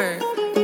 Cypher.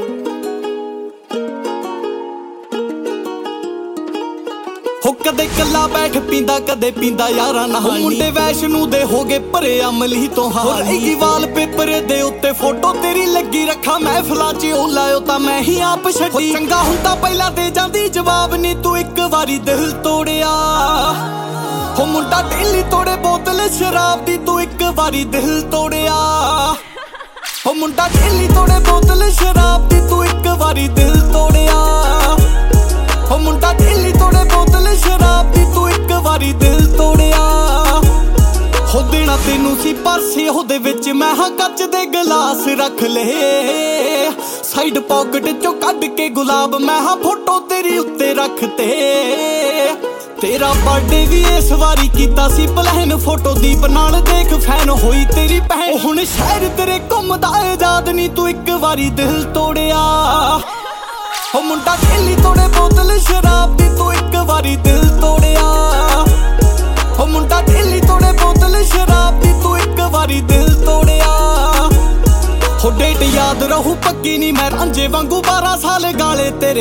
ਹੋ ਕਦੇ ਕੱਲਾ ਬੈਠ ਪੀਂਦਾ ਕਦੇ ਪੀਂਦਾ ਯਾਰਾਂ ਨਾਲ ਮੁੰਡੇ ਵੈਸ਼ਨੂ ਦੇ ਹੋਗੇ ਭਰੇ ਅਮਲੀ ਤੋਂ ਹਾਲੀ ਵਾਲਪੇਪਰ ਦੇ ਉੱਤੇ ਫੋਟੋ ਤੇਰੀ ਲੱਗੀ ਰੱਖਾਂ ਮਹਿਫਲਾਂ 'ਚ ਉਹ ਲਾਇਓ ਤਾਂ ਮੈਂ ਹੀ ਆਪ ਛੱਡੀ ਚੰਗਾ ਹੁੰਦਾ ਪਹਿਲਾਂ ਦੇ ਜਾਂਦੀ ਜਵਾਬ ਨਹੀਂ ਤੂੰ ਇੱਕ ਵਾਰੀ ਦਿਲ ਤੋੜਿਆ ਹੋ ਮੁੰਡਾ ਡੇਲੀ ਤੋੜੇ ਬੋਤਲ ਸ਼ਰਾਬ ਦੀ ਤੂੰ ਇੱਕ ਵਾਰੀ ਦਿਲ ਤੋੜਿਆ ਹੋ ਮੁੰਡਾ ਡੇਲੀ ਤੋੜੇ ਬੋਤਲ ਸ਼ਰਾਬ ਦੀ ਤੂੰ ਇੱਕ ਵਾਰੀ ਦਿਲ ਤੋੜਿਆ ਹੋ ਮੁੰਡਾ ਡੇਲੀ ਤੋੜੇ ਬੋਤਲ ਸ਼ਰਾਬ ਦੀ ਤੂੰ ਇੱਕ ਵਾਰੀ ਦਿਲ ਤੋੜਿਆ ਹੋ ਦੇਣਾ ਤੈਨੂੰ ਸੀ ਪਰਸੇ ਉਹਦੇ ਵਿੱਚ ਮੈਂ ਹਾਂ ਕੱਚ ਦੇ ਗਲਾਸ ਰੱਖ ਲਏ ਸਾਈਡ ਪਾਕਟ ਚੋਂ ਕੱਢ ਕੇ ਗੁਲਾਬ ਮੈਂ ਹਾਂ ਫੋਟੋ ਤੇਰੀ ਉੱਤੇ ਰੱਖਤੇ ਤੇਰਾ ਬਰਥਡੇ ਵੀ ਇਸ ਵਾਰੀ ਕੀਤਾ ਸੀ ਪਲਾਨ ਫੋਟੋ ਦੀਪ ਨਾਲ ਦੇਖ ਫੈਨ ਹੋਈ ਤੇਰੀ ਭੈਣ ਹੁਣ ਸ਼ਹਿਰ ਤੇਰੇ ਘੁੰਮਦਾ ਆਜ਼ਾਦ ਨਹੀਂ ਤੂੰ ਇੱਕ ਵਾਰੀ ਦਿਲ ਤੋੜਿਆ ਹੋ ਮੁੰਡਾ ਡੇਲੀ ਤੋੜੇ ਬੋਤਲ ਸ਼ਰਾਬ ਦੀ ਤੂੰ ਇੱਕ ਵਾਰੀ ਦਿਲ ਤੋੜਿਆ ਹੋ ਮੁੰਡਾ ਡੇਲੀ ਤੋੜੇ ਬੋਤਲ ਸ਼ਰਾਬ ਦੀ ਤੂੰ ਇੱਕ ਵਾਰੀ ਦਿਲ ਤੋੜਿਆ ਹੋ ਡੇਟ ਯਾਦ ਰਹੂ ਪੱਕੀ ਨਹੀਂ ਮੈਂ ਰਾਂਝੇ ਵਾਂਗੂ 12 ਸਾਲ ਗਾਲੇ ਤੇਰੇ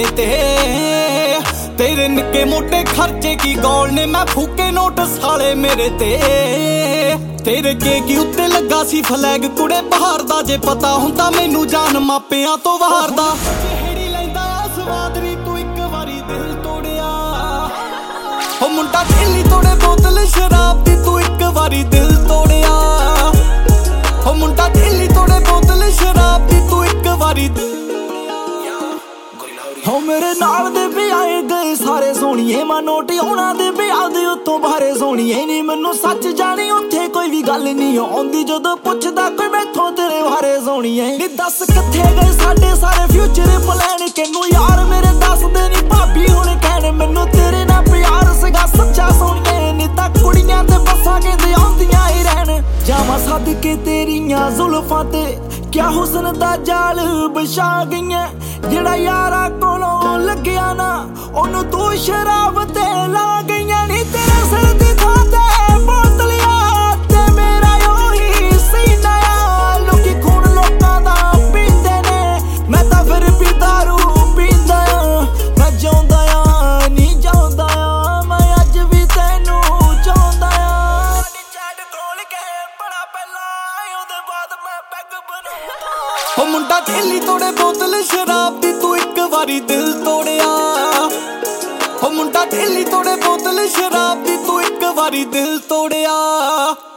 ਤੇਰੇ ਨਿੱਕੇ ਮੋਟੇ ਖਰਚੇ ਕੀ ਗੋਲ ਨੇ ਮੈਂ ਫੂਕੇ ਨੋਟ ਸਾਲੇ ਮੇਰੇ ਤੇਰੇ ਕੇਕ ਉੱਤੇ ਲੱਗਾ ਸੀ ਫਲੈਗ ਕੁੜੇ ਬਹਾਰ ਦਾ ਜੇ ਪਤਾ ਹੁੰਦਾ ਮੈਨੂੰ ਜਾਨ ਮਾਪਿਆਂ ਤੋਂ ਬਾਹਰ ਦਾ ਜਿਹੜੀ ਲੈਂਦਾ ਸਵਾਦ ਨੀ ਤੂੰ ਇੱਕ ਵਾਰੀ ਦਿਲ ਤੋੜਿਆ ਹੋ ਮੁੰਡਾ ਡੇਲੀ ਤੋੜੇ ਬੋਤਲ ਸ਼ਰਾਬ ਦੀ ਤੂੰ ਇੱਕ ਵਾਰੀ ਦਿਲ ਤੋੜਿਆ ਹੋ ਮੁੰਡਾ ਡੇਲੀ ਤੋੜੇ ਬੋਤਲ ਸ਼ਰਾਬ ਦੀ ਤੂੰ ਇੱਕ ਵਾਰੀ ਹੋ ਮੇਰੇ ਨਾਲ ਦੇ ਵੀ ਆਏ ਗਏ ਸਾਰੇ ਸੋਹਣੀਏ ਮੈਂ ਨੋਟ ਉਹਨਾਂ ਦੇ ਵਿਆਹ ਦੇ ਉੱਤੋਂ ਬਾਹਰੇ ਸੋਹਣੀਏ ਨਹੀਂ ਮੈਨੂੰ ਸੱਚ ਜਾਣੀ ਉੱਥੇ ਕੋਈ ਵੀ ਗੱਲ ਨਹੀਂ ਆਉਂਦੀ ਜਦੋਂ ਪੁੱਛਦਾ ਕੋਈ ਮੈਥੋਂ ਤੇਰੇ ਬਾਰੇ ਸੋਹਣੀਏ ਨੀ ਦੱਸ ਕਿੱਥੇ ਗਏ ਸਾਡੇ ਸਾਰੇ ਫਿਊਚਰ ਪਲਾਨ ਕਿਨੂੰ ਯਾਰ ਮੇਰੇ ਦੱਸਦੇ ਨਹੀਂ ਭਾਬੀ ਹੁਣ ਕਹਿਣ ਮੈਨੂੰ ਤੇਰੇ ਨਾਲ ਪਿਆਰ ਸੀਗਾ ਸੱਚਾ ਸੋਹਣੀਏ ਨੀ ਤਾਂ ਕੁੜੀਆਂ ਤੇ ਬੱਸਾਂ ਕਹਿੰਦੇ ਆਉਂਦੀਆਂ ਹੀ ਰਹਿਣ ਜਾਵਾਂ ਸਦਕੇ ਤੇਰੀਆਂ ਜ਼ੁਲਫਾਂ ਤੇ ਕਿਆ ਹੁਸਨ ਦਾ ਜਾਲ ਵਿਛਾ ਗਈਆਂ ਜਿਹੜਾ ਯਾਰਾ ਕੋਲੋਂ ਲੱਗਿਆ ਨਾ ਉਹਨੂੰ ਤੂੰ ਸ਼ਰਾਬ ਤੇ ਲਾ ਗਈਆਂ ਨੀ ਤੇਰੇ ਸਿਰ ਦੀ ਥਾਂ ਤੇ ਬੋਤਲਿਆਂ ਤੇ ਮੇਰਾ ਉਹੀ ਸੀਨਾ ਆ ਲੋਕੀ ਖੂਨ ਲੋਕਾਂ ਦਾ ਪੀਂਦੇ ਨੇ ਮੈਂ ਤਾਂ ਫਿਰ ਵੀ ਦਾਰੂ ਪੀਂਦਾ ਆ ਮੈਂ ਜਿਉਂਦਾ ਆ ਨਹੀਂ ਜਿਉਂਦਾ ਆ ਮੈਂ ਅੱਜ ਵੀ ਤੈਨੂੰ ਚਾਹੁੰਦਾ ਆ ਨੀ ਚੈਟ ਖੋਲ ਕੇ ਬੜਾ ਪਹਿਲਾਂ ਉਹਦੇ ਬਾਅਦ ਮੈਂ ਪੈਗ ਬਣਾਉਂਦਾ ਹੋ ਮੁੰਡਾ ਡੇਲੀ ਤੋੜੇ ਬੋਤਲ ਸ਼ਰਾਬ ਦੀ ਤੂੰ ਇੱਕ ਵਾਰੀ ਦਿਲ ਤੋੜਿਆ ਹੋ ਮੁੰਡਾ ਡੇਲੀ ਤੋੜੇ ਬੋਤਲ ਸ਼ਰਾਬ ਦੀ ਤੂੰ ਇੱਕ ਵਾਰੀ ਦਿਲ ਤੋੜਿਆ